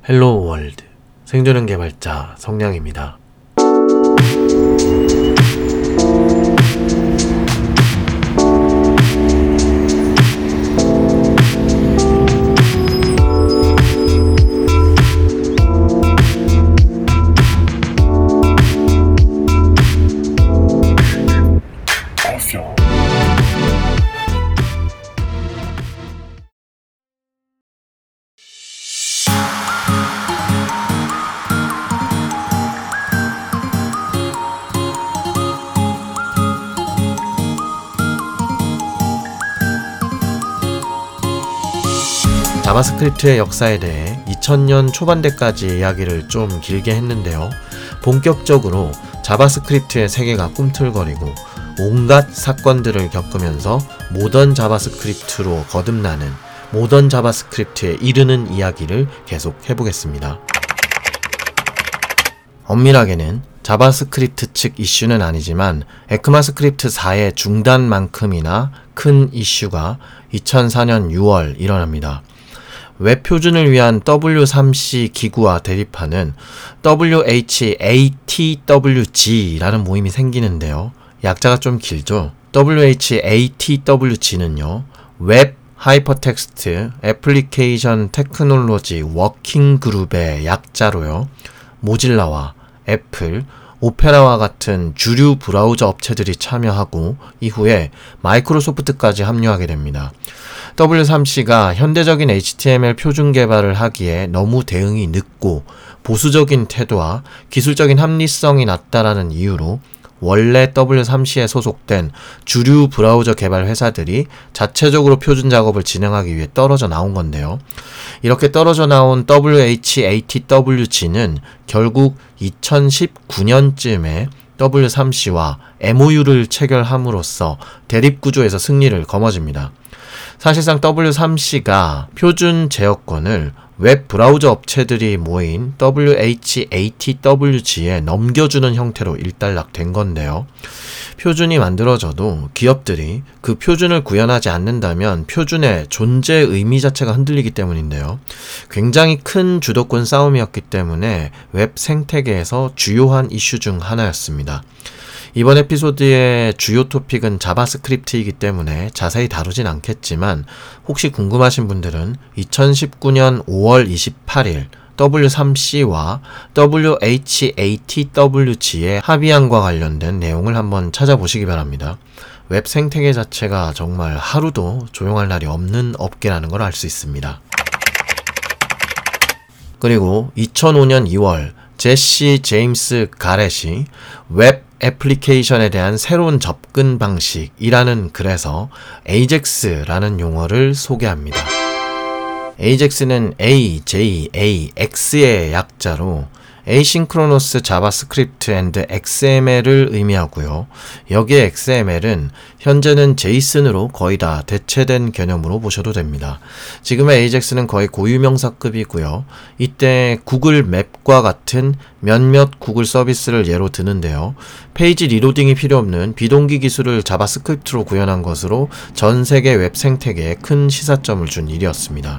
헬로우 월드 생존형 개발자 성량입니다. 자바스크립트의 역사에 대해 2000년 초반대까지 이야기를 좀 길게 했는데요. 본격적으로 자바스크립트의 세계가 꿈틀거리고 온갖 사건들을 겪으면서 모던 자바스크립트로 거듭나는 모던 자바스크립트에 이르는 이야기를 계속 해보겠습니다. 엄밀하게는 자바스크립트 측 이슈는 아니지만 에크마스크립트 4의 중단만큼이나 큰 이슈가 2004년 6월 일어납니다. 웹 표준을 위한 W3C 기구와 대립하는 WHATWG라는 모임이 생기는데요. 약자가 좀 길죠. WHATWG는요. 웹 하이퍼텍스트 애플리케이션 테크놀로지 워킹 그룹의 약자로요. 모질라와 애플, 오페라와 같은 주류 브라우저 업체들이 참여하고 이후에 마이크로소프트까지 합류하게 됩니다. W3C가 현대적인 HTML 표준 개발을 하기에 너무 대응이 늦고 보수적인 태도와 기술적인 합리성이 낮다라는 이유로 원래 W3C에 소속된 주류 브라우저 개발 회사들이 자체적으로 표준 작업을 진행하기 위해 떨어져 나온 건데요. 이렇게 떨어져 나온 WHATWG는 결국 2019년쯤에 W3C와 MOU를 체결함으로써 대립구조에서 승리를 거머쥡니다. 사실상 W3C가 표준 제어권을 웹 브라우저 업체들이 모인 WHATWG에 넘겨주는 형태로 일단락된 건데요. 표준이 만들어져도 기업들이 그 표준을 구현하지 않는다면 표준의 존재 의미 자체가 흔들리기 때문인데요. 굉장히 큰 주도권 싸움이었기 때문에 웹 생태계에서 주요한 이슈 중 하나였습니다. 이번 에피소드의 주요 토픽은 자바스크립트이기 때문에 자세히 다루진 않겠지만 혹시 궁금하신 분들은 2019년 5월 28일 W3C와 WHATWG의 합의안과 관련된 내용을 한번 찾아보시기 바랍니다. 웹 생태계 자체가 정말 하루도 조용할 날이 없는 업계라는 걸 알 수 있습니다. 그리고 2005년 2월 제시 제임스 가렛이 웹 애플리케이션에 대한 새로운 접근 방식이라는 글에서 AJAX라는 용어를 소개합니다. AJAX는 AJAX의 약자로 Asynchronous JavaScript and XML을 의미하고요. 여기에 XML은 현재는 JSON으로 거의 다 대체된 개념으로 보셔도 됩니다. 지금의 AJAX는 거의 고유명사급이고요. 이때 구글 맵과 같은 몇몇 구글 서비스를 예로 드는데요. 페이지 리로딩이 필요 없는 비동기 기술을 자바스크립트로 구현한 것으로 전 세계 웹 생태계에 큰 시사점을 준 일이었습니다.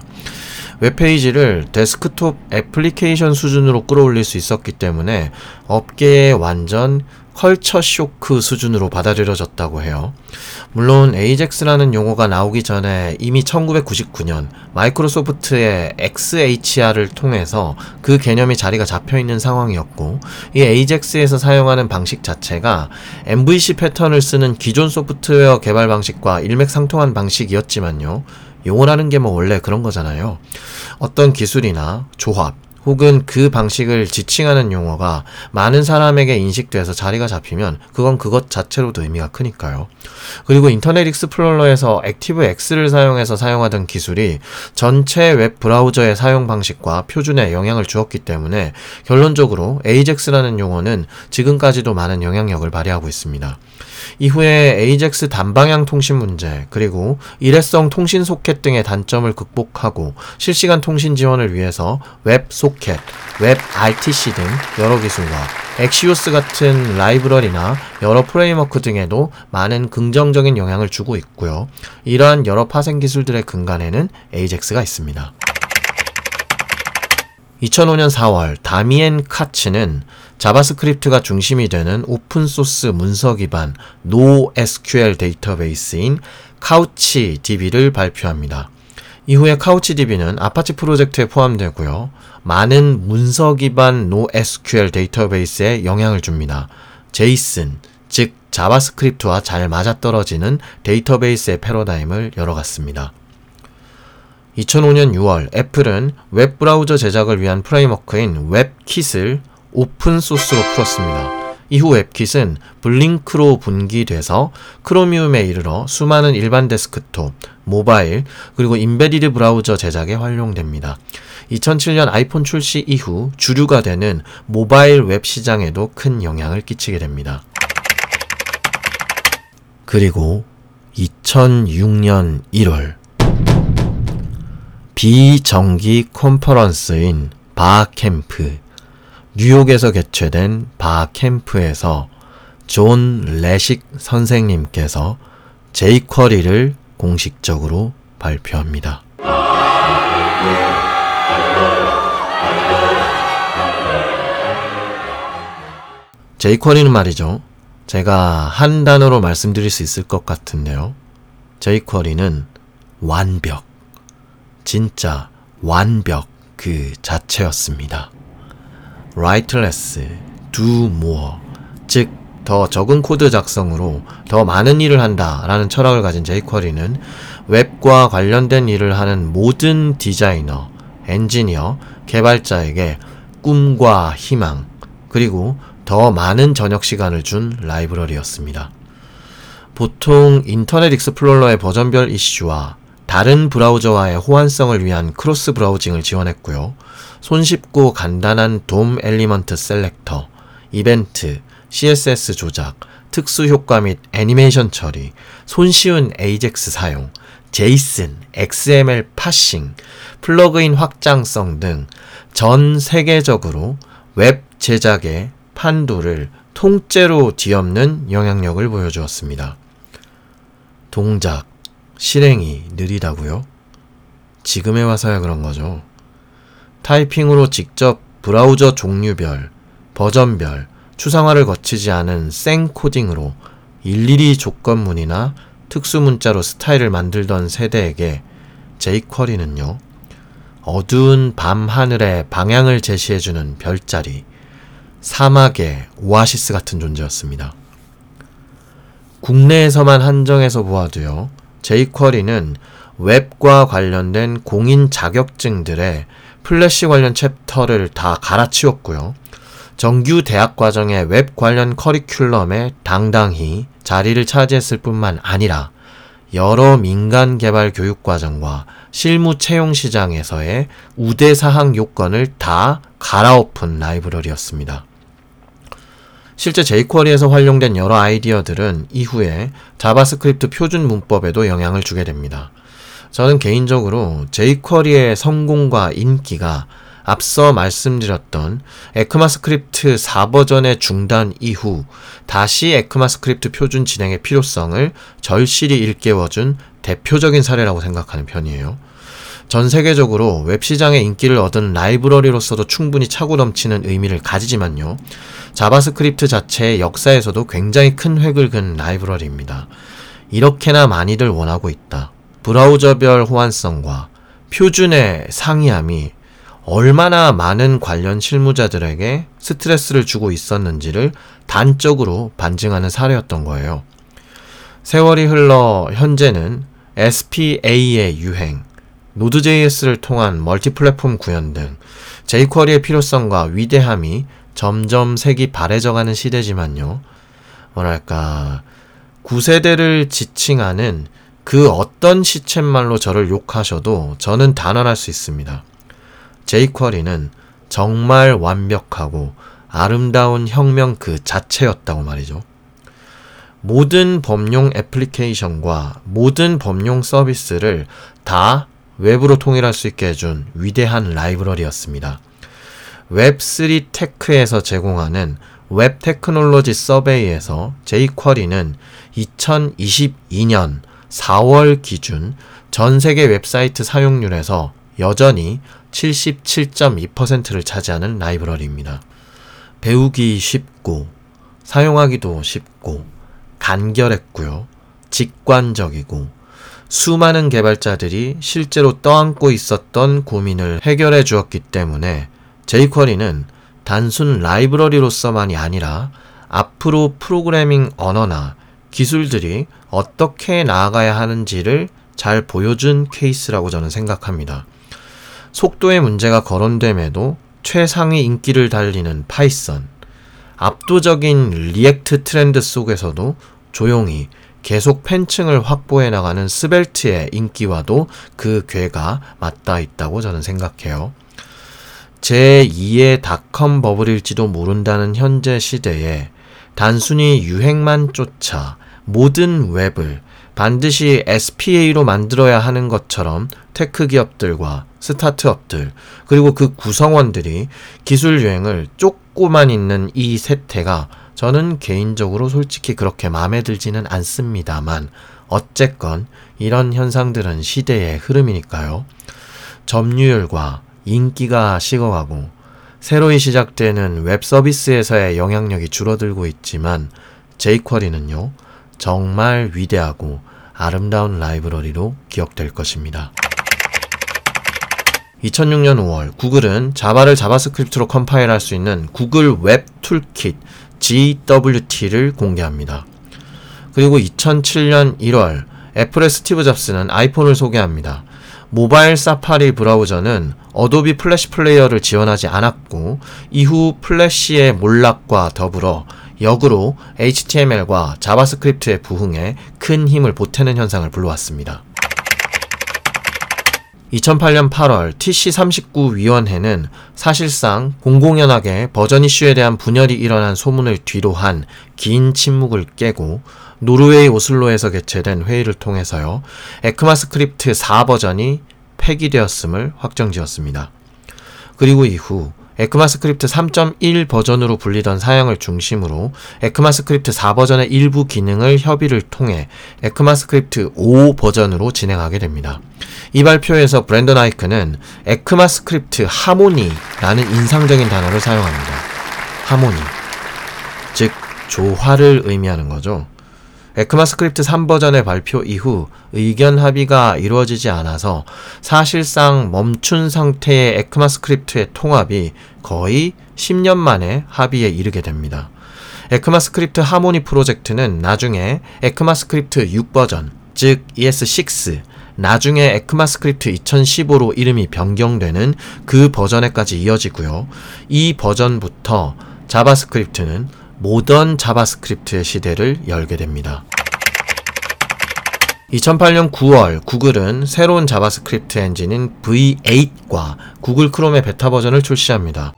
웹페이지를 데스크톱 애플리케이션 수준으로 끌어올릴 수 있었기 때문에 업계의 완전 컬처 쇼크 수준으로 받아들여졌다고 해요. 물론 AJAX라는 용어가 나오기 전에 이미 1999년 마이크로소프트의 XHR을 통해서 그 개념이 자리가 잡혀있는 상황이었고 이 AJAX에서 사용하는 방식 자체가 MVC 패턴을 쓰는 기존 소프트웨어 개발 방식과 일맥상통한 방식이었지만요. 용어라는 게 뭐 원래 그런 거잖아요. 어떤 기술이나 조합 혹은 그 방식을 지칭하는 용어가 많은 사람에게 인식돼서 자리가 잡히면 그건 그것 자체로도 의미가 크니까요. 그리고 인터넷 익스플로러에서 액티브X를 사용해서 사용하던 기술이 전체 웹 브라우저의 사용 방식과 표준에 영향을 주었기 때문에 결론적으로 AJAX라는 용어는 지금까지도 많은 영향력을 발휘하고 있습니다. 이후에 AJAX 단방향 통신 문제 그리고 일회성 통신 소켓 등의 단점을 극복하고 실시간 통신 지원을 위해서 웹 소켓, 웹 RTC 등 여러 기술과 엑시오스 같은 라이브러리나 여러 프레임워크 등에도 많은 긍정적인 영향을 주고 있고요. 이러한 여러 파생 기술들의 근간에는 AJAX가 있습니다. 2005년 4월 다미엔 카츠는 자바스크립트가 중심이 되는 오픈소스 문서 기반 NoSQL 데이터베이스인 카우치DB를 발표합니다. 이후에 카우치DB는 아파치 프로젝트에 포함되고요. 많은 문서 기반 NoSQL 데이터베이스에 영향을 줍니다. 제이슨, 즉 자바스크립트와 잘 맞아떨어지는 데이터베이스의 패러다임을 열어갔습니다. 2005년 6월 애플은 웹브라우저 제작을 위한 프레임워크인 웹킷을 오픈소스로 풀었습니다. 이후 웹킷은 블링크로 분기돼서 크로미움에 이르러 수많은 일반 데스크톱, 모바일, 그리고 임베디드 브라우저 제작에 활용됩니다. 2007년 아이폰 출시 이후 주류가 되는 모바일 웹 시장에도 큰 영향을 끼치게 됩니다. 그리고 2006년 1월 비정기 컨퍼런스인 바캠프, 뉴욕에서 개최된 바캠프에서 존 레식 선생님께서 jQuery를 공식적으로 발표합니다. jQuery는 말이죠. 제가 한 단어로 말씀드릴 수 있을 것 같은데요. jQuery는 완벽, 진짜 완벽 그 자체였습니다. write less, do more, 즉 더 적은 코드 작성으로 더 많은 일을 한다 라는 철학을 가진 jQuery는 웹과 관련된 일을 하는 모든 디자이너, 엔지니어, 개발자에게 꿈과 희망, 그리고 더 많은 저녁 시간을 준 라이브러리였습니다. 보통 인터넷 익스플로러의 버전별 이슈와 다른 브라우저와의 호환성을 위한 크로스 브라우징을 지원했고요. 손쉽고 간단한 돔 엘리먼트 셀렉터, 이벤트, CSS 조작, 특수 효과 및 애니메이션 처리, 손쉬운 AJAX 사용, 제이슨, XML 파싱, 플러그인 확장성 등 전 세계적으로 웹 제작의 판도를 통째로 뒤엎는 영향력을 보여주었습니다. 동작, 실행이 느리다고요? 지금에 와서야 그런 거죠. 타이핑으로 직접 브라우저 종류별, 버전별, 추상화를 거치지 않은 생 코딩으로 일일이 조건문이나 특수문자로 스타일을 만들던 세대에게 jQuery는요, 어두운 밤 하늘에 방향을 제시해주는 별자리, 사막의 오아시스 같은 존재였습니다. 국내에서만 한정해서 보아도요, jQuery는 웹과 관련된 공인 자격증들의 플래시 관련 챕터를 다 갈아치웠고요. 정규 대학 과정의 웹 관련 커리큘럼에 당당히 자리를 차지했을 뿐만 아니라 여러 민간 개발 교육 과정과 실무 채용 시장에서의 우대사항 요건을 다 갈아엎은 라이브러리였습니다. 실제 jQuery에서 활용된 여러 아이디어들은 이후에 자바스크립트 표준 문법에도 영향을 주게 됩니다. 저는 개인적으로 jQuery의 성공과 인기가 앞서 말씀드렸던 에크마스크립트 4버전의 중단 이후 다시 에크마스크립트 표준 진행의 필요성을 절실히 일깨워준 대표적인 사례라고 생각하는 편이에요. 전 세계적으로 웹시장의 인기를 얻은 라이브러리로서도 충분히 차고 넘치는 의미를 가지지만요. 자바스크립트 자체의 역사에서도 굉장히 큰 획을 그은 라이브러리입니다. 이렇게나 많이들 원하고 있다. 브라우저별 호환성과 표준의 상이함이 얼마나 많은 관련 실무자들에게 스트레스를 주고 있었는지를 단적으로 반증하는 사례였던 거예요. 세월이 흘러 현재는 SPA의 유행, Node.js를 통한 멀티플랫폼 구현 등 jQuery의 필요성과 위대함이 점점 색이 바래져가는 시대지만요. 뭐랄까, 9세대를 지칭하는 그 어떤 시쳇말로 저를 욕하셔도 저는 단언할 수 있습니다. jQuery는 정말 완벽하고 아름다운 혁명 그 자체였다고 말이죠. 모든 범용 애플리케이션과 모든 범용 서비스를 다 웹으로 통일할 수 있게 해준 위대한 라이브러리였습니다. 웹3 테크에서 제공하는 웹 테크놀로지 서베이에서 jQuery는 2022년 4월 기준 전 세계 웹사이트 사용률에서 여전히 77.2%를 차지하는 라이브러리입니다. 배우기 쉽고 사용하기도 쉽고 간결했고요. 직관적이고 수많은 개발자들이 실제로 떠안고 있었던 고민을 해결해 주었기 때문에 jQuery는 단순 라이브러리로서만이 아니라 앞으로 프로그래밍 언어나 기술들이 어떻게 나아가야 하는지를 잘 보여준 케이스라고 저는 생각합니다. 속도의 문제가 거론됨에도 최상위 인기를 달리는 파이썬, 압도적인 리액트 트렌드 속에서도 조용히 계속 팬층을 확보해 나가는 스벨트의 인기와도 그 궤가 맞닿아 있다고 저는 생각해요. 제2의 닷컴 버블일지도 모른다는 현재 시대에 단순히 유행만 쫓아 모든 웹을 반드시 SPA로 만들어야 하는 것처럼 테크 기업들과 스타트업들 그리고 그 구성원들이 기술 유행을 쫓고만 있는 이 세태가 저는 개인적으로 솔직히 그렇게 마음에 들지는 않습니다만 어쨌건 이런 현상들은 시대의 흐름이니까요. 점유율과 인기가 식어가고 새로이 시작되는 웹 서비스에서의 영향력이 줄어들고 있지만 jQuery는요 정말 위대하고 아름다운 라이브러리로 기억될 것입니다. 2006년 5월 구글은 자바를 자바스크립트로 컴파일할 수 있는 구글 웹 툴킷 GWT를 공개합니다. 그리고 2007년 1월 애플의 스티브 잡스는 아이폰을 소개합니다. 모바일 사파리 브라우저는 어도비 플래시 플레이어를 지원하지 않았고 이후 플래시의 몰락과 더불어 역으로 HTML과 자바스크립트의 부흥에 큰 힘을 보태는 현상을 불러왔습니다. 2008년 8월 TC39위원회는 사실상 공공연하게 버전 이슈에 대한 분열이 일어난 소문을 뒤로한 긴 침묵을 깨고 노르웨이 오슬로에서 개최된 회의를 통해서요. 에크마스크립트 4버전이 폐기되었음을 확정지었습니다. 그리고 이후 에크마스크립트 3.1 버전으로 불리던 사양을 중심으로 에크마스크립트 4버전의 일부 기능을 협의를 통해 에크마스크립트 5 버전으로 진행하게 됩니다. 이 발표에서 브랜던 아이크는 에크마스크립트 하모니라는 인상적인 단어를 사용합니다. 하모니, 즉 조화를 의미하는 거죠. 에크마스크립트 3버전의 발표 이후 의견 합의가 이루어지지 않아서 사실상 멈춘 상태의 에크마스크립트의 통합이 거의 10년 만에 합의에 이르게 됩니다. 에크마스크립트 하모니 프로젝트는 나중에 에크마스크립트 6버전, 즉 ES6, 나중에 에크마스크립트 2015로 이름이 변경되는 그 버전에까지 이어지고요. 이 버전부터 자바스크립트는 모던 자바스크립트의 시대를 열게 됩니다. 2008년 9월 구글은 새로운 자바스크립트 엔진인 V8과 구글 크롬의 베타 버전을 출시합니다.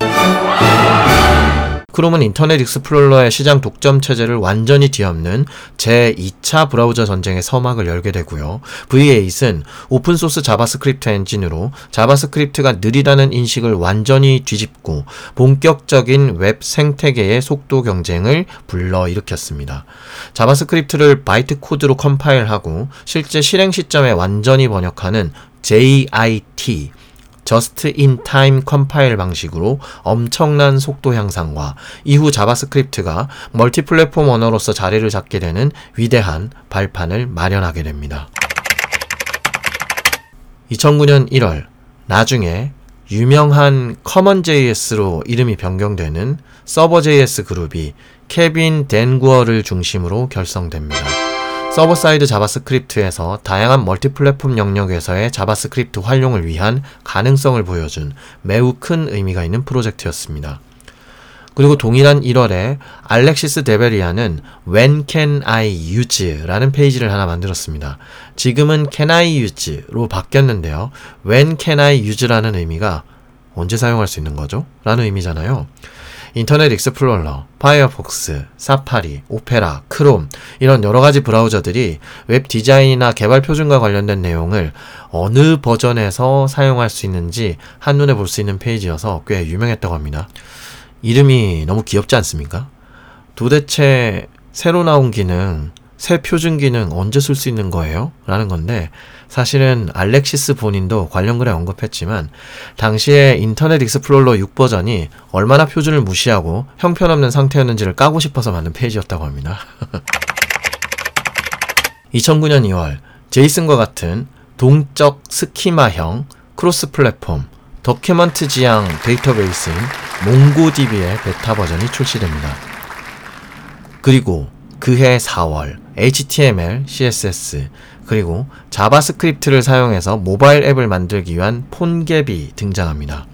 크롬은 인터넷 익스플로러의 시장 독점 체제를 완전히 뒤엎는 제2차 브라우저 전쟁의 서막을 열게 되고요. V8은 오픈소스 자바스크립트 엔진으로 자바스크립트가 느리다는 인식을 완전히 뒤집고 본격적인 웹 생태계의 속도 경쟁을 불러일으켰습니다. 자바스크립트를 바이트 코드로 컴파일하고 실제 실행 시점에 완전히 번역하는 JIT Just in Time 컴파일 방식으로 엄청난 속도 향상과 이후 자바스크립트가 멀티플랫폼 언어로서 자리를 잡게 되는 위대한 발판을 마련하게 됩니다. 2009년 1월 나중에 유명한 커먼JS로 이름이 변경되는 서버JS 그룹이 케빈 댄구어를 중심으로 결성됩니다. 서버사이드 자바스크립트에서 다양한 멀티플랫폼 영역에서의 자바스크립트 활용을 위한 가능성을 보여준 매우 큰 의미가 있는 프로젝트였습니다. 그리고 동일한 1월에 알렉시스 데베리아는 When Can I Use라는 페이지를 하나 만들었습니다. 지금은 Can I Use로 바뀌었는데요. When Can I Use라는 의미가 언제 사용할 수 있는 거죠? 라는 의미잖아요. 인터넷 익스플로러, 파이어폭스, 사파리, 오페라, 크롬 이런 여러가지 브라우저들이 웹 디자인이나 개발 표준과 관련된 내용을 어느 버전에서 사용할 수 있는지 한눈에 볼 수 있는 페이지여서 꽤 유명했다고 합니다. 이름이 너무 귀엽지 않습니까? 도대체 새로 나온 기능, 새 표준 기능 언제 쓸 수 있는 거예요? 라는 건데, 사실은 알렉시스 본인도 관련 글에 언급했지만 당시에 인터넷 익스플로러 6 버전이 얼마나 표준을 무시하고 형편없는 상태였는지를 까고 싶어서 만든 페이지였다고 합니다. 2009년 2월 제이슨과 같은 동적 스키마형 크로스 플랫폼 더큐먼트 지향 데이터베이스인 몽고DB의 베타 버전이 출시됩니다. 그리고 그해 4월 HTML, CSS, 그리고 자바스크립트를 사용해서 모바일 앱을 만들기 위한 폰갭이 등장합니다.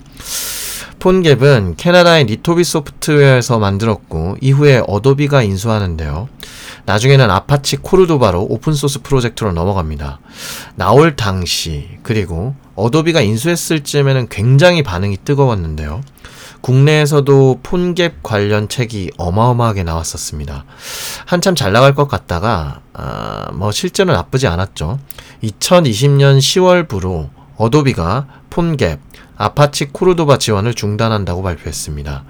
폰갭은 캐나다의 니토비 소프트웨어에서 만들었고 이후에 어도비가 인수하는데요. 나중에는 아파치 코르도바로 오픈소스 프로젝트로 넘어갑니다. 나올 당시 그리고 어도비가 인수했을 쯤에는 굉장히 반응이 뜨거웠는데요. 국내에서도 폰갭 관련 책이 어마어마하게 나왔었습니다. 한참 잘 나갈 것 같다가 실제로 나쁘지 않았죠. 2020년 10월부로 어도비가 폰갭, 아파치 코르도바 지원을 중단한다고 발표했습니다.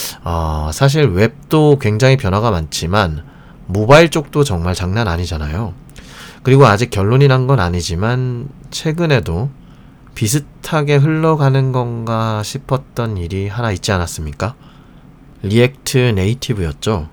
사실 웹도 굉장히 변화가 많지만 모바일 쪽도 정말 장난 아니잖아요. 그리고 아직 결론이 난 건 아니지만 최근에도 비슷하게 흘러가는 건가 싶었던 일이 하나 있지 않았습니까? 리액트 네이티브였죠.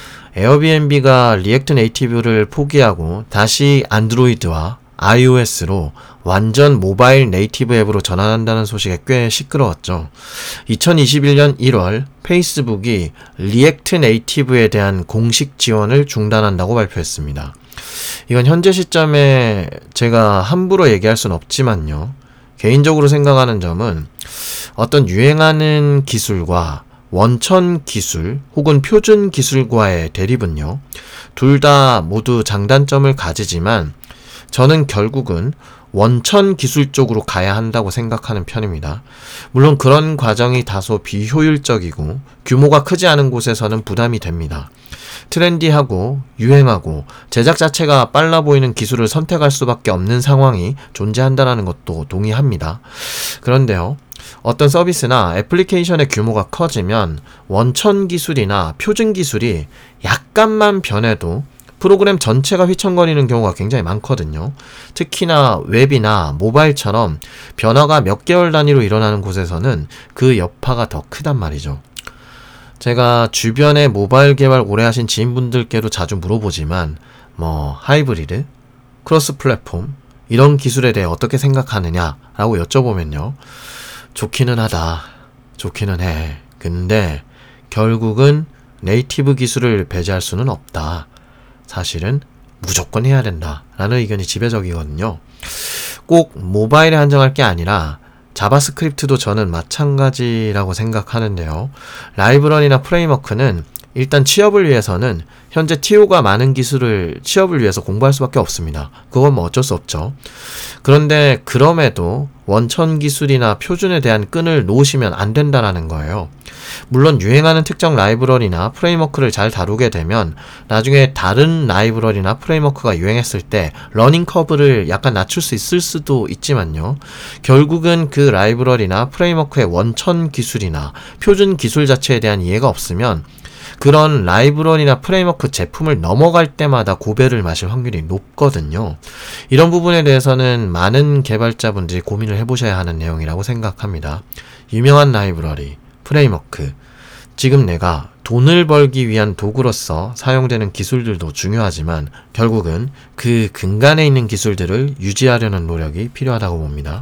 에어비앤비가 리액트 네이티브를 포기하고 다시 안드로이드와 iOS로 완전 모바일 네이티브 앱으로 전환한다는 소식에 꽤 시끄러웠죠. 2021년 1월 페이스북이 리액트 네이티브에 대한 공식 지원을 중단한다고 발표했습니다. 이건 현재 시점에 제가 함부로 얘기할 순 없지만요. 개인적으로 생각하는 점은 어떤 유행하는 기술과 원천 기술 혹은 표준 기술과의 대립은요. 둘 다 모두 장단점을 가지지만 저는 결국은 원천 기술 쪽으로 가야 한다고 생각하는 편입니다. 물론 그런 과정이 다소 비효율적이고 규모가 크지 않은 곳에서는 부담이 됩니다. 트렌디하고 유행하고 제작 자체가 빨라 보이는 기술을 선택할 수밖에 없는 상황이 존재한다는 것도 동의합니다. 그런데요. 어떤 서비스나 애플리케이션의 규모가 커지면 원천 기술이나 표준 기술이 약간만 변해도 프로그램 전체가 휘청거리는 경우가 굉장히 많거든요. 특히나 웹이나 모바일처럼 변화가 몇 개월 단위로 일어나는 곳에서는 그 여파가 더 크단 말이죠. 제가 주변에 모바일 개발 오래 하신 지인분들께도 자주 물어보지만 하이브리드, 크로스 플랫폼 이런 기술에 대해 어떻게 생각하느냐라고 여쭤보면요. 좋기는 하다. 좋기는 해. 근데 결국은 네이티브 기술을 배제할 수는 없다. 사실은 무조건 해야 된다 라는 의견이 지배적이거든요. 꼭 모바일에 한정할 게 아니라 자바스크립트도 저는 마찬가지라고 생각하는데요. 라이브러리나 프레임워크는 일단 취업을 위해서는 현재 TO가 많은 기술을 취업을 위해서 공부할 수밖에 없습니다. 그건 어쩔 수 없죠. 그런데 그럼에도 원천 기술이나 표준에 대한 끈을 놓으시면 안 된다는 거예요. 물론 유행하는 특정 라이브러리나 프레임워크를 잘 다루게 되면 나중에 다른 라이브러리나 프레임워크가 유행했을 때 러닝 커브를 약간 낮출 수 있을 수도 있지만요. 결국은 그 라이브러리나 프레임워크의 원천 기술이나 표준 기술 자체에 대한 이해가 없으면 그런 라이브러리나 프레임워크 제품을 넘어갈 때마다 고배를 마실 확률이 높거든요. 이런 부분에 대해서는 많은 개발자분들이 고민을 해보셔야 하는 내용이라고 생각합니다. 유명한 라이브러리, 프레임워크, 지금 내가 돈을 벌기 위한 도구로서 사용되는 기술들도 중요하지만 결국은 그 근간에 있는 기술들을 유지하려는 노력이 필요하다고 봅니다.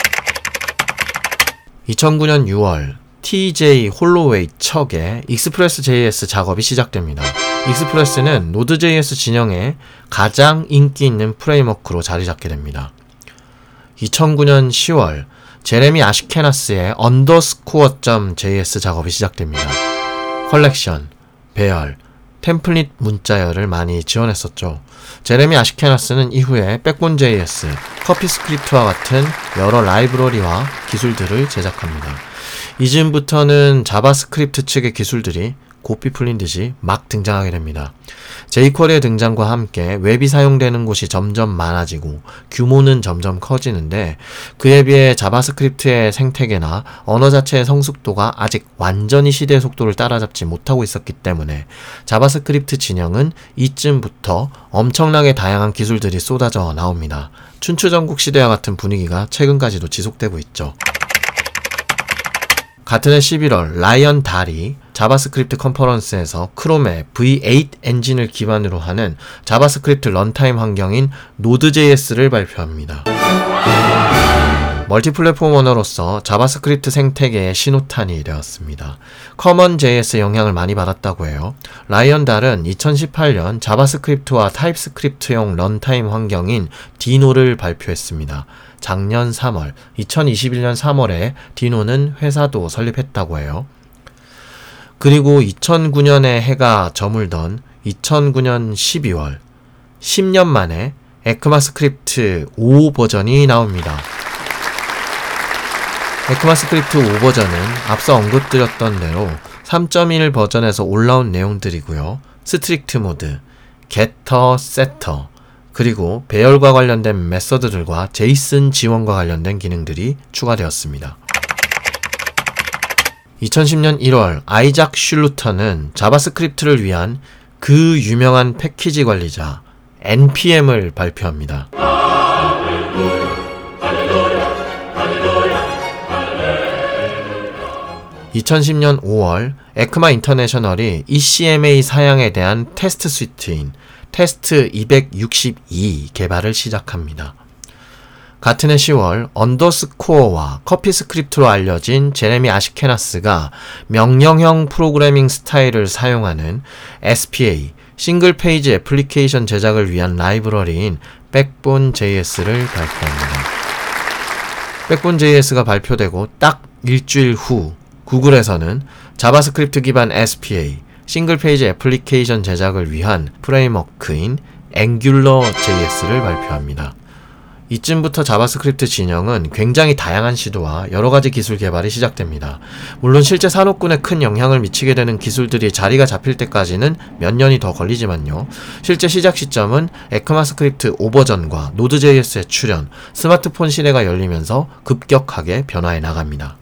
2009년 6월 TJ 홀로웨이 척의 익스프레스.js 작업이 시작됩니다. 익스프레스는 노드.js 진영의 가장 인기 있는 프레임워크로 자리 잡게 됩니다. 2009년 10월 제레미 아시케나스의 underscore.js 작업이 시작됩니다. 컬렉션, 배열, 템플릿 문자열을 많이 지원했었죠. 제레미 아시케나스는 이후에 백본.js, 커피스크립트와 같은 여러 라이브러리와 기술들을 제작합니다. 이즈음부터는 자바스크립트 측의 기술들이 고삐 풀린 듯이 막 등장하게 됩니다. jQuery의 등장과 함께 웹이 사용되는 곳이 점점 많아지고 규모는 점점 커지는데 그에 비해 자바스크립트의 생태계나 언어 자체의 성숙도가 아직 완전히 시대의 속도를 따라잡지 못하고 있었기 때문에 자바스크립트 진영은 이쯤부터 엄청나게 다양한 기술들이 쏟아져 나옵니다. 춘추전국 시대와 같은 분위기가 최근까지도 지속되고 있죠. 같은 해 11월 라이언 달이 자바스크립트 컨퍼런스에서 크롬의 V8 엔진을 기반으로 하는 자바스크립트 런타임 환경인 Node.js를 발표합니다. 멀티플랫폼 언어로서 자바스크립트 생태계의 신호탄이 되었습니다. 커먼.js 영향을 많이 받았다고 해요. 라이언 달은 2018년 자바스크립트와 타입스크립트용 런타임 환경인 디노를 발표했습니다. 작년 3월, 2021년 3월에 디노는 회사도 설립했다고 해요. 그리고 2009년에 해가 저물던 2009년 12월, 10년 만에 에크마스크립트 5 버전이 나옵니다. 에크마스크립트 5 버전은 앞서 언급드렸던 대로 3.1 버전에서 올라온 내용들이고요. 스트릭트 모드, getter, setter, 그리고 배열과 관련된 메서드들과 제이슨 지원과 관련된 기능들이 추가되었습니다. 2010년 1월 아이작 슐루터는 자바스크립트를 위한 그 유명한 패키지 관리자 npm을 발표합니다. 2010년 5월 에크마 인터내셔널이 ECMA 사양에 대한 테스트 스위트인 테스트 262 개발을 시작합니다. 같은 해 10월 언더스코어와 커피 스크립트로 알려진 제레미 아시케나스가 명령형 프로그래밍 스타일을 사용하는 SPA, 싱글 페이지 애플리케이션 제작을 위한 라이브러리인 백본.js를 발표합니다. 백본.js가 발표되고 딱 일주일 후 구글에서는 자바스크립트 기반 SPA, 싱글 페이지 애플리케이션 제작을 위한 프레임워크인 앵귤러.js를 발표합니다. 이쯤부터 자바스크립트 진영은 굉장히 다양한 시도와 여러가지 기술 개발이 시작됩니다. 물론 실제 산업군에 큰 영향을 미치게 되는 기술들이 자리가 잡힐 때까지는 몇 년이 더 걸리지만요. 실제 시작 시점은 에크마스크립트 5 버전과 Node.js의 출현, 스마트폰 시대가 열리면서 급격하게 변화해 나갑니다.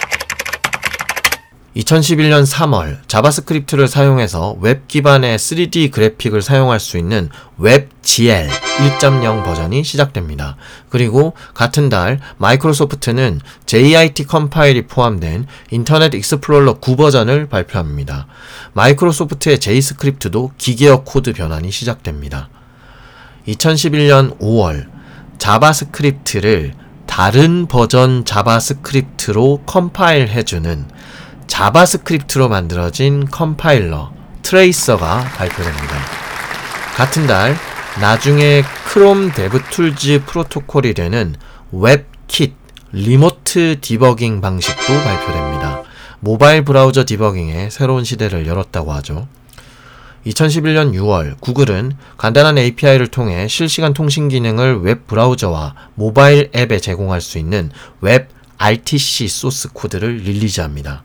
2011년 3월 자바스크립트를 사용해서 웹 기반의 3D 그래픽을 사용할 수 있는 WebGL 1.0 버전이 시작됩니다. 그리고 같은 달 마이크로소프트는 JIT 컴파일이 포함된 인터넷 익스플로러 9 버전을 발표합니다. 마이크로소프트의 제이스크립트도 기계어 코드 변환이 시작됩니다. 2011년 5월 자바스크립트를 다른 버전 자바스크립트로 컴파일 해주는 자바스크립트로 만들어진 컴파일러 트레이서가 발표됩니다. 같은 달 나중에 크롬 데브툴즈 프로토콜이 되는 웹킷 리모트 디버깅 방식도 발표됩니다. 모바일 브라우저 디버깅의 새로운 시대를 열었다고 하죠. 2011년 6월 구글은 간단한 API를 통해 실시간 통신 기능을 웹 브라우저와 모바일 앱에 제공할 수 있는 웹 RTC 소스 코드를 릴리즈합니다.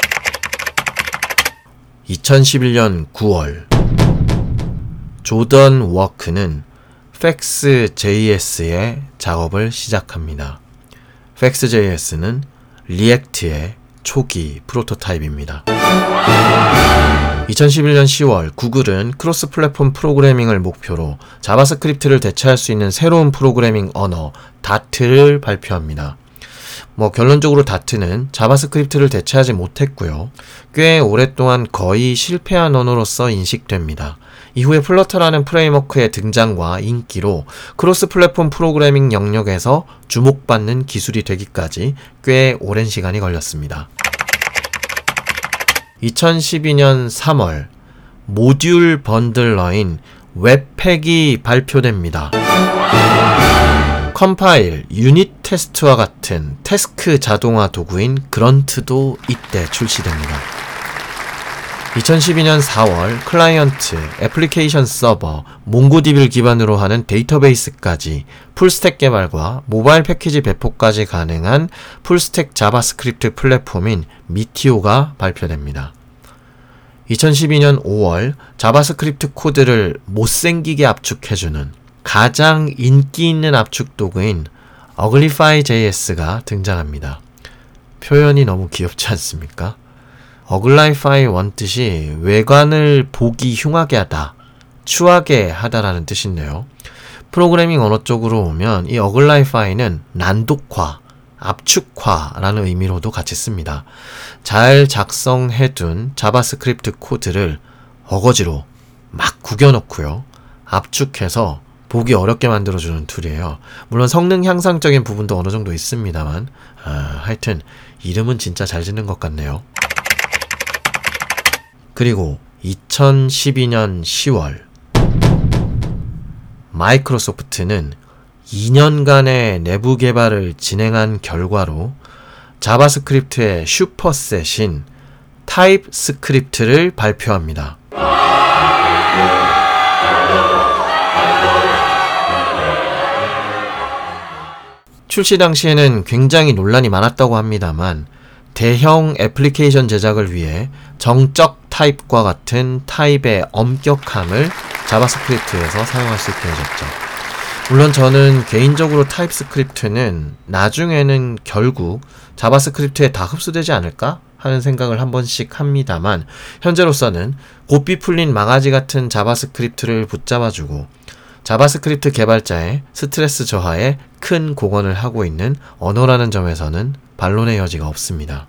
2011년 9월 조던 워크는 Fex.js의 작업을 시작합니다. Fex.js는 리액트의 초기 프로토타입입니다. 2011년 10월 구글은 크로스 플랫폼 프로그래밍을 목표로 자바스크립트를 대체할 수 있는 새로운 프로그래밍 언어 다트를 발표합니다. 결론적으로 다트는 자바스크립트를 대체하지 못했고요. 꽤 오랫동안 거의 실패한 언어로서 인식됩니다. 이후에 플러터라는 프레임워크의 등장과 인기로 크로스 플랫폼 프로그래밍 영역에서 주목받는 기술이 되기까지 꽤 오랜 시간이 걸렸습니다. 2012년 3월 모듈 번들러인 웹팩이 발표됩니다. 컴파일, 유닛 테스트와 같은 태스크 자동화 도구인 그런트도 이때 출시됩니다. 2012년 4월 클라이언트, 애플리케이션 서버, 몽고DB를 기반으로 하는 데이터베이스까지 풀스택 개발과 모바일 패키지 배포까지 가능한 풀스택 자바스크립트 플랫폼인 미티오가 발표됩니다. 2012년 5월 자바스크립트 코드를 못생기게 압축해주는 가장 인기 있는 압축 도구인 Uglify.js가 등장합니다. 표현이 너무 귀엽지 않습니까? Uglify 원뜻이 외관을 보기 흉하게 하다, 추하게 하다라는 뜻인데요. 프로그래밍 언어 쪽으로 오면 이 Uglify는 난독화, 압축화라는 의미로도 같이 씁니다. 잘 작성해둔 자바스크립트 코드를 어거지로 막 구겨놓고요. 압축해서 보기 어렵게 만들어주는 툴이에요. 물론 성능 향상적인 부분도 어느 정도 있습니다만 하여튼 이름은 진짜 잘 짓는 것 같네요. 그리고 2012년 10월 마이크로소프트는 2년간의 내부 개발을 진행한 결과로 자바스크립트의 슈퍼셋인 타입스크립트를 발표합니다. 출시 당시에는 굉장히 논란이 많았다고 합니다만 대형 애플리케이션 제작을 위해 정적 타입과 같은 타입의 엄격함을 자바스크립트에서 사용할 수 있게 해줬죠. 물론 저는 개인적으로 타입스크립트는 나중에는 결국 자바스크립트에 다 흡수되지 않을까 하는 생각을 한 번씩 합니다만 현재로서는 고삐 풀린 망아지 같은 자바스크립트를 붙잡아주고 자바스크립트 개발자의 스트레스 저하에 큰 공헌을 하고 있는 언어라는 점에서는 반론의 여지가 없습니다.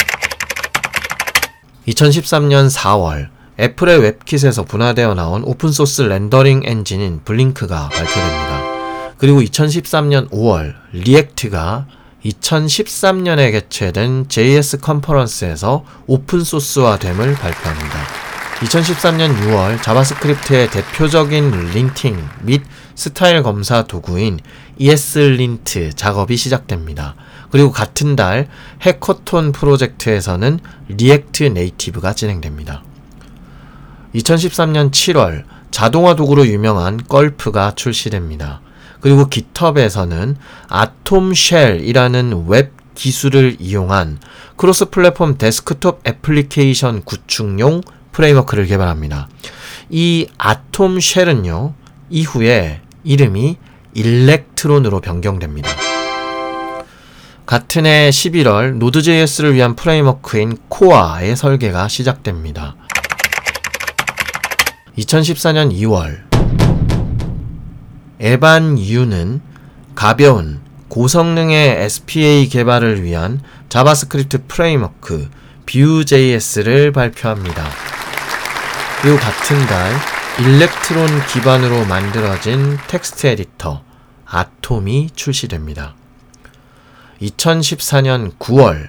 2013년 4월 애플의 웹킷에서 분화되어 나온 오픈소스 렌더링 엔진인 블링크가 발표됩니다. 그리고 2013년 5월 리액트가 2013년에 개최된 JS 컨퍼런스에서 오픈소스화됨을 발표합니다. 2013년 6월 자바스크립트의 대표적인 린팅 및 스타일 검사 도구인 ESLint 작업이 시작됩니다. 그리고 같은 달 해커톤 프로젝트에서는 리액트 네이티브가 진행됩니다. 2013년 7월 자동화 도구로 유명한 걸프가 출시됩니다. 그리고 깃허브에서는 아톰쉘이라는 웹 기술을 이용한 크로스 플랫폼 데스크톱 애플리케이션 구축용 프레임워크를 개발합니다. 이 아톰쉘은요, 이후에 이름이 일렉트론으로 변경됩니다. 같은 해 11월 노드.js를 위한 프레임워크인 코아의 설계가 시작됩니다. 2014년 2월 에반 유는 가벼운 고성능의 SPA 개발을 위한 자바스크립트 프레임워크 Vue.js를 발표합니다. 그리고 같은 달 일렉트론 기반으로 만들어진 텍스트 에디터 아톰이 출시됩니다. 2014년 9월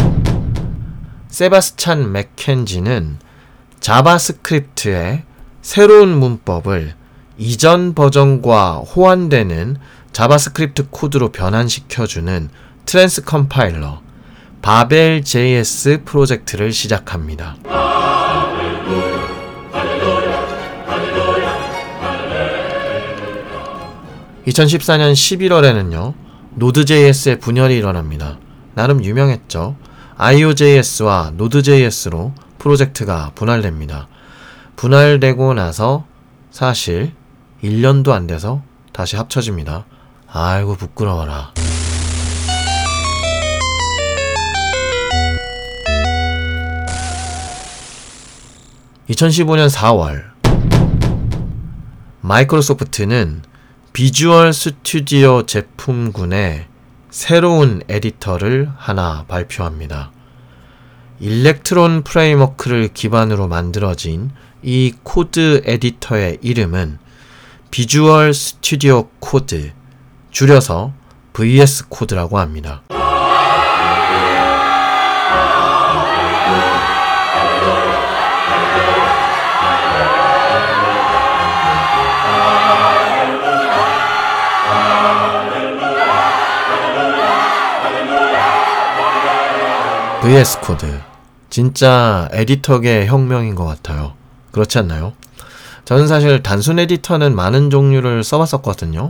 세바스찬 맥켄지는 자바스크립트의 새로운 문법을 이전 버전과 호환되는 자바스크립트 코드로 변환시켜주는 트랜스 컴파일러 바벨.js 프로젝트를 시작합니다. 2014년 11월에는요, 노드.js의 분열이 일어납니다. 나름 유명했죠. IO.js와 노드.js로 프로젝트가 분할됩니다. 분할되고 나서 사실 1년도 안 돼서 다시 합쳐집니다. 아이고 부끄러워라. (2015년 4월) 마이크로소프트는 비주얼 스튜디오 제품군에 새로운 에디터를 하나 발표합니다. 일렉트론 프레임워크를 기반으로 만들어진 이 코드 에디터의 이름은 비주얼 스튜디오 코드, 줄여서 VS 코드라고 합니다. VS 코드, 진짜 에디터계의 혁명인 것 같아요. 그렇지 않나요? 저는 사실 단순 에디터는 많은 종류를 써봤었거든요.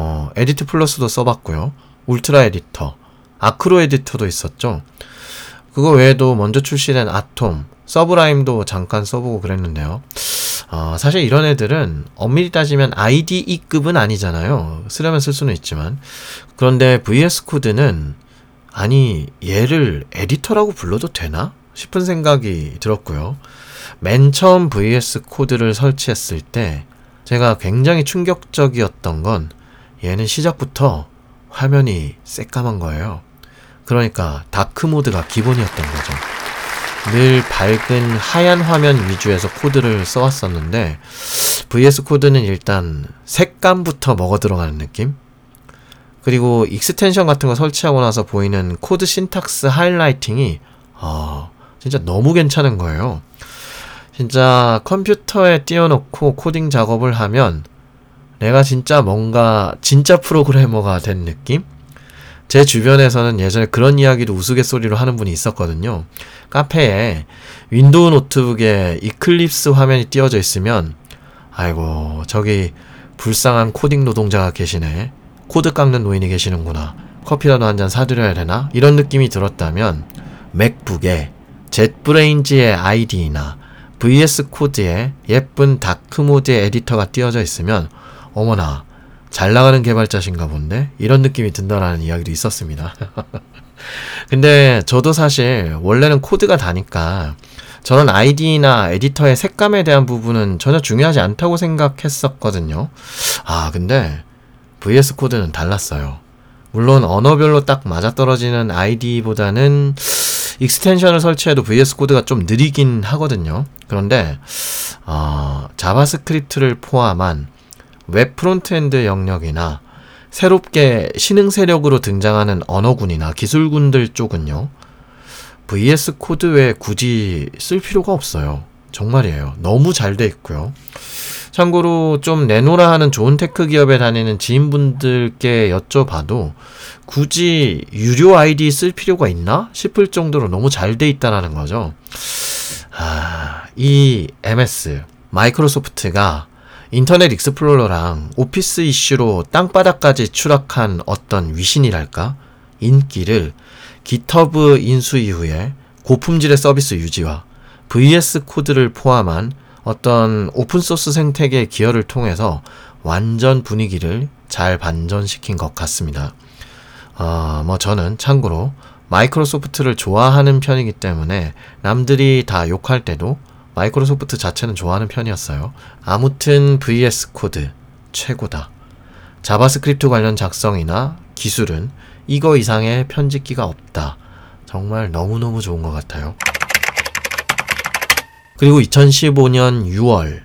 에디트 플러스도 써봤고요. 울트라 에디터, 아크로 에디터도 있었죠. 그거 외에도 먼저 출시된 아톰, 서브라임도 잠깐 써보고 그랬는데요. 사실 이런 애들은 엄밀히 따지면 IDE급은 아니잖아요. 쓰려면 쓸 수는 있지만. 그런데 VS 코드는 아니 얘를 에디터라고 불러도 되나? 싶은 생각이 들었고요. 맨 처음 VS 코드를 설치했을 때 제가 굉장히 충격적이었던 건 얘는 시작부터 화면이 새까만 거예요. 그러니까 다크 모드가 기본이었던 거죠. 늘 밝은 하얀 화면 위주에서 코드를 써왔었는데 VS 코드는 일단 색감부터 먹어 들어가는 느낌? 그리고 익스텐션 같은 거 설치하고 나서 보이는 코드 신탁스 하이라이팅이 진짜 너무 괜찮은 거예요. 진짜 컴퓨터에 띄워놓고 코딩 작업을 하면 내가 진짜 뭔가 진짜 프로그래머가 된 느낌? 제 주변에서는 예전에 그런 이야기도 우스갯소리로 하는 분이 있었거든요. 카페에 윈도우 노트북에 이클립스 화면이 띄워져 있으면 아이고 저기 불쌍한 코딩 노동자가 계시네. 코드 깎는 노인이 계시는구나. 커피라도 한잔 사드려야 되나? 이런 느낌이 들었다면 맥북에 젯브레인즈의 IDE나 VS 코드에 예쁜 다크모드의 에디터가 띄워져 있으면 어머나 잘 나가는 개발자신가 본데? 이런 느낌이 든다라는 이야기도 있었습니다. 근데 저도 사실 원래는 코드가 다니까 저런 IDE나 에디터의 색감에 대한 부분은 전혀 중요하지 않다고 생각했었거든요. 근데 VS 코드는 달랐어요. 물론 언어별로 딱 맞아떨어지는 IDE보다는 익스텐션을 설치해도 VS 코드가 좀 느리긴 하거든요. 그런데 자바스크립트를 포함한 웹 프론트엔드 영역이나 새롭게 신흥 세력으로 등장하는 언어군이나 기술군들 쪽은요, VS 코드 외에 굳이 쓸 필요가 없어요. 정말이에요. 너무 잘 돼 있고요. 참고로 좀 내노라 하는 좋은 테크 기업에 다니는 지인분들께 여쭤봐도 굳이 유료 아이디 쓸 필요가 있나 싶을 정도로 너무 잘 돼 있다라는 거죠. 이 MS 마이크로소프트가 인터넷 익스플로러랑 오피스 이슈로 땅바닥까지 추락한 어떤 위신이랄까? 인기를 GitHub 인수 이후에 고품질의 서비스 유지와 VS 코드를 포함한 어떤 오픈소스 생태계의 기여를 통해서 완전 분위기를 잘 반전시킨 것 같습니다. 저는 참고로 마이크로소프트를 좋아하는 편이기 때문에 남들이 다 욕할 때도 마이크로소프트 자체는 좋아하는 편이었어요. 아무튼 VS 코드 최고다. 자바스크립트 관련 작성이나 기술은 이거 이상의 편집기가 없다. 정말 너무너무 좋은 것 같아요. 그리고 2015년 6월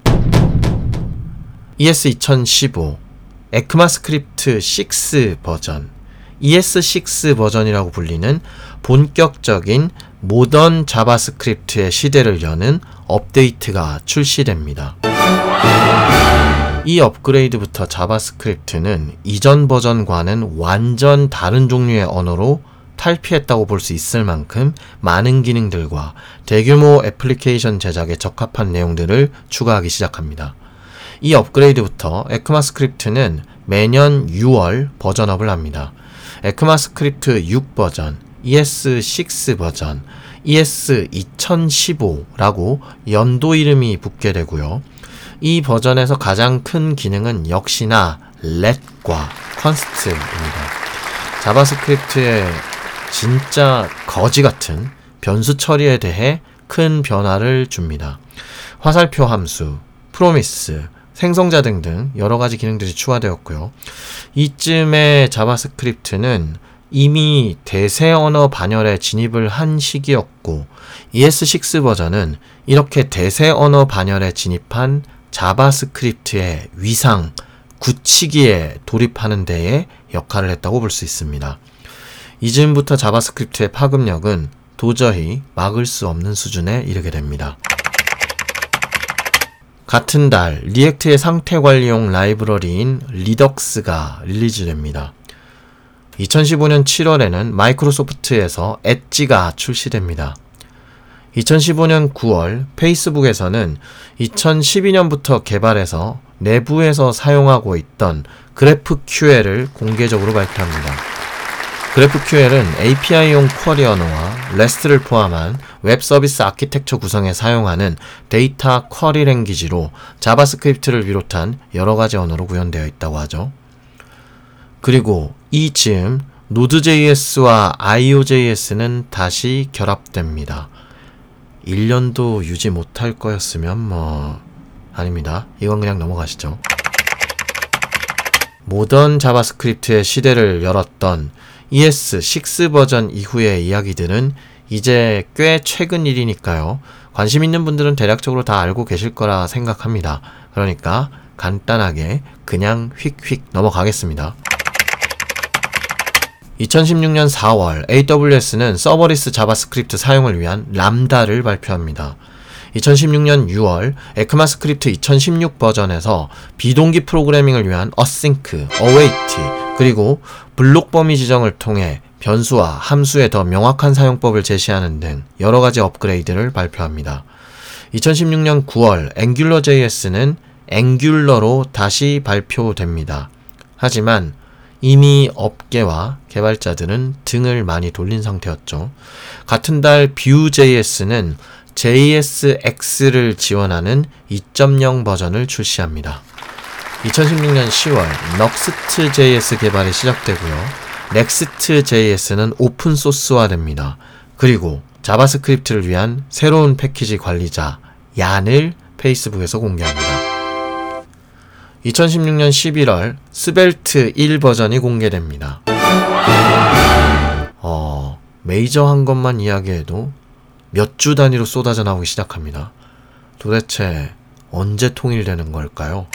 ES2015 에크마스크립트 6 버전 ES6 버전이라고 불리는 본격적인 모던 자바스크립트의 시대를 여는 업데이트가 출시됩니다. 이 업그레이드부터 자바스크립트는 이전 버전과는 완전 다른 종류의 언어로 탈피했다고 볼 수 있을 만큼 많은 기능들과 대규모 애플리케이션 제작에 적합한 내용들을 추가하기 시작합니다. 이 업그레이드부터 에크마스크립트는 매년 6월 버전업을 합니다. 에크마스크립트 6 버전, ES6 버전, ES2015라고 연도 이름이 붙게 되고요. 이 버전에서 가장 큰 기능은 역시나 let과 const입니다. 자바스크립트의 진짜 거지 같은 변수 처리에 대해 큰 변화를 줍니다. 화살표 함수, 프로미스, 생성자 등등 여러가지 기능들이 추가되었고요. 이쯤에 자바스크립트는 이미 대세 언어 반열에 진입을 한 시기였고 ES6 버전은 이렇게 대세 언어 반열에 진입한 자바스크립트의 위상, 굳히기에 돌입하는 데에 역할을 했다고 볼 수 있습니다. 이즈음부터 자바스크립트의 파급력은 도저히 막을 수 없는 수준에 이르게 됩니다. 같은 달 리액트의 상태 관리용 라이브러리인 리덕스가 릴리즈됩니다. 2015년 7월에는 마이크로소프트에서 엣지가 출시됩니다. 2015년 9월 페이스북에서는 2012년부터 개발해서 내부에서 사용하고 있던 그래프QL을 공개적으로 발표합니다. GraphQL은 API용 쿼리 언어와 REST를 포함한 웹 서비스 아키텍처 구성에 사용하는 데이터 쿼리 랭귀지로 자바스크립트를 비롯한 여러 가지 언어로 구현되어 있다고 하죠. 그리고 이 즈음 Node.js와 IO.js는 다시 결합됩니다. 1년도 유지 못할 거였으면 아닙니다. 이건 그냥 넘어가시죠. 모던 자바스크립트의 시대를 열었던 ES6 버전 이후의 이야기들은 이제 꽤 최근 일이니까요. 관심 있는 분들은 대략적으로 다 알고 계실 거라 생각합니다. 그러니까 간단하게 그냥 휙휙 넘어가겠습니다. 2016년 4월 AWS는 서버리스 자바스크립트 사용을 위한 람다를 발표합니다. 2016년 6월 에크마스크립트 2016 버전에서 비동기 프로그래밍을 위한 async, await, 그리고 블록 범위 지정을 통해 변수와 함수의 더 명확한 사용법을 제시하는 등 여러 가지 업그레이드를 발표합니다. 2016년 9월 AngularJS는 앵귤러로 다시 발표됩니다. 하지만 이미 업계와 개발자들은 등을 많이 돌린 상태였죠. 같은 달 Vue.js는 JSX를 지원하는 2.0 버전을 출시합니다. 2016년 10월 Next.js 개발이 시작되고요. Next.js는 오픈소스화됩니다. 그리고 자바스크립트를 위한 새로운 패키지 관리자 얀을 페이스북에서 공개합니다. 2016년 11월 스벨트 1 버전이 공개됩니다. 메이저한 것만 이야기해도 몇 주 단위로 쏟아져 나오기 시작합니다. 도대체 언제 통일되는 걸까요?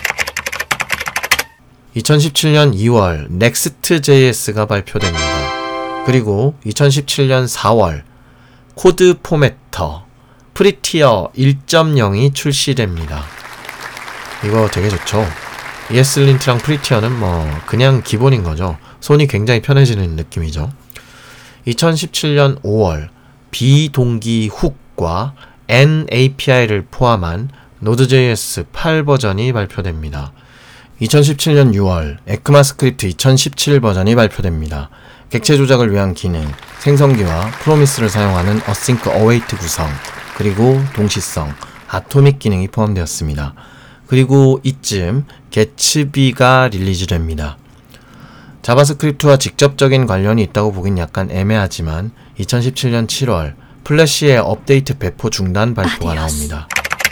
2017년 2월 Next.js가 발표됩니다. 그리고 2017년 4월 코드 포매터 프리티어 1.0이 출시됩니다. 이거 되게 좋죠. ESLint랑 프리티어는 그냥 기본인 거죠. 손이 굉장히 편해지는 느낌이죠. 2017년 5월 비동기 훅과 NAPI를 포함한 Node.js 8 버전이 발표됩니다. 2017년 6월 에크마스크립트 2017 버전이 발표됩니다. 객체 조작을 위한 기능, 생성기와 프로미스를 사용하는 async await 구성, 그리고 동시성, 아토믹 기능이 포함되었습니다. 그리고 이쯤 게츠비가 릴리즈됩니다. 자바스크립트와 직접적인 관련이 있다고 보긴 약간 애매하지만 2017년 7월 플래시의 업데이트 배포 중단 발표가 나옵니다.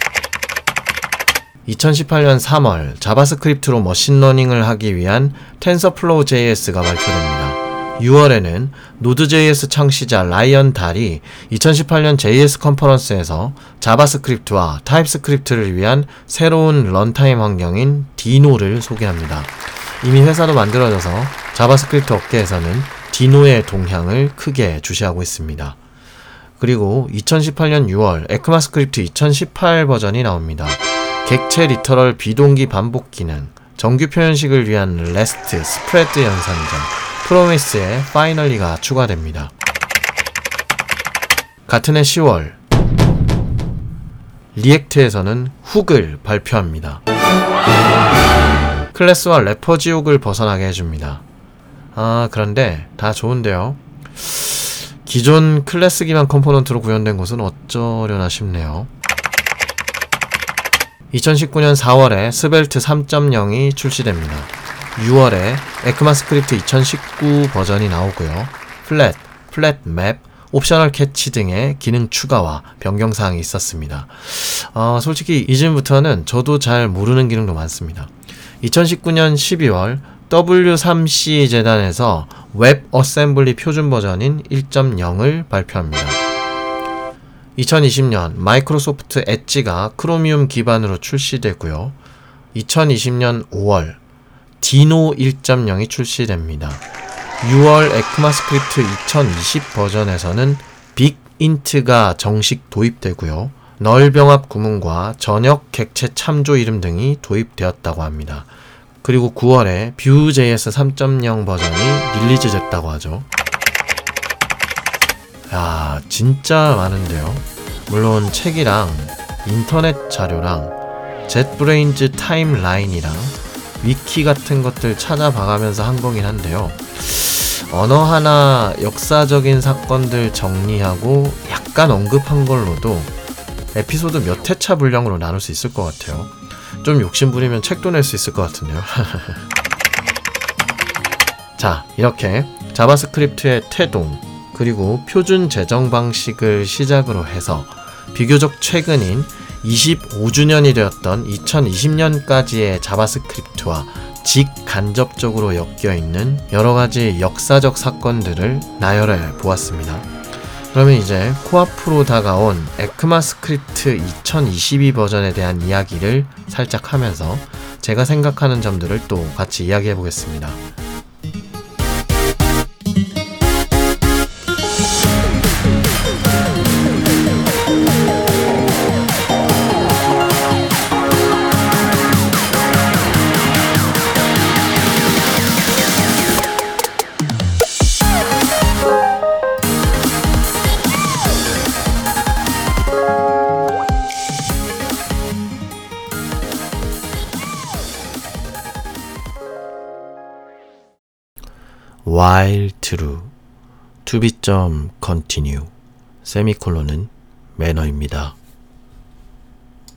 2018년 3월 자바스크립트로 머신러닝을 하기 위한 TensorFlow.js가 발표됩니다. 6월에는 Node.js 창시자 라이언 달이 2018년 JS 컨퍼런스에서 자바스크립트와 타입스크립트를 위한 새로운 런타임 환경인 디노를 소개합니다. 이미 회사도 만들어져서 자바스크립트 업계에서는 디노의 동향을 크게 주시하고 있습니다. 그리고 2018년 6월 에크마스크립트 2018 버전이 나옵니다. 객체 리터럴 비동기 반복 기능, 정규 표현식을 위한 REST, 스프레드 연산점, 프로미스의 파이널리가 추가됩니다. 같은 해 10월 리액트에서는 훅을 발표합니다. 클래스와 래퍼 지옥을 벗어나게 해줍니다. 그런데 다 좋은데요. 기존 클래스 기반 컴포넌트로 구현된 곳은 어쩌려나 싶네요. 2019년 4월에 스벨트 3.0이 출시됩니다. 6월에 에크마스크립트 2019 버전이 나오고요. 플랫 맵, 옵셔널 캐치 등의 기능 추가와 변경사항이 있었습니다. 솔직히 이쯤부터는 저도 잘 모르는 기능도 많습니다. 2019년 12월 W3C 재단에서 웹 어셈블리 표준 버전인 1.0을 발표합니다. 2020년 마이크로소프트 엣지가 크로미움 기반으로 출시되고요. 2020년 5월 디노 1.0이 출시됩니다. 6월 에크마스크립트 2020 버전에서는 빅인트가 정식 도입되고요. 널 병합 구문과 전역 객체 참조 이름 등이 도입되었다고 합니다. 그리고 9월에 Vue.js 3.0 버전이 릴리즈 됐다고 하죠. 야, 진짜 많은데요. 물론 책이랑 인터넷 자료랑 젯브레인즈 타임라인이랑 위키 같은 것들 찾아봐가면서 한 거긴 한데요. 언어 하나 역사적인 사건들 정리하고 약간 언급한 걸로도 에피소드 몇 회차 분량으로 나눌 수 있을 것 같아요. 좀 욕심부리면 책도 낼 수 있을 것 같은데요. 자, 이렇게 자바스크립트의 태동 그리고 표준 재정 방식을 시작으로 해서 비교적 최근인 25주년이 되었던 2020년까지의 자바스크립트와 직간접적으로 엮여있는 여러가지 역사적 사건들을 나열해 보았습니다. 그러면 이제 코앞으로 다가온 에크마스크립트 2022 버전에 대한 이야기를 살짝 하면서 제가 생각하는 점들을 또 같이 이야기해 보겠습니다. while true, to be continue, 세미콜론은 매너입니다.